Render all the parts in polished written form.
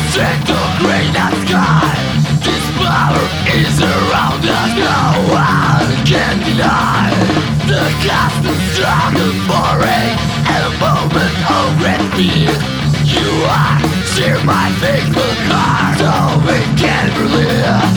Check the green sky. This power is around us. No one can deny. The constant struggle for a moment of refuge. You are share my faithful heart, so we can believe.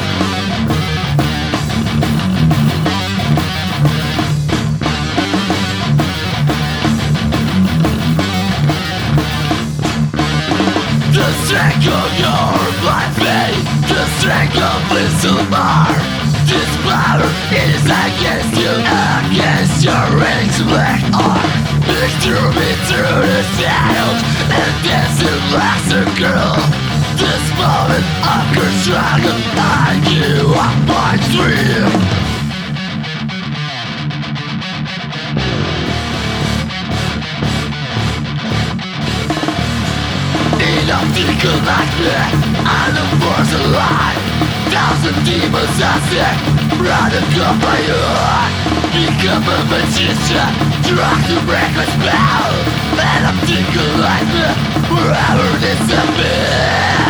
The strength of your blind faith, the strength of little more. This power is against you, against your rings black arm. Victory through the shadows and dancing like a girl. This moment of your struggle, and you are my dream. Optical nightmare, and a force alive. Thousand demons are sick, running up by your heart. Become a magician, trying to break a spell. An optical nightmare, forever disappear.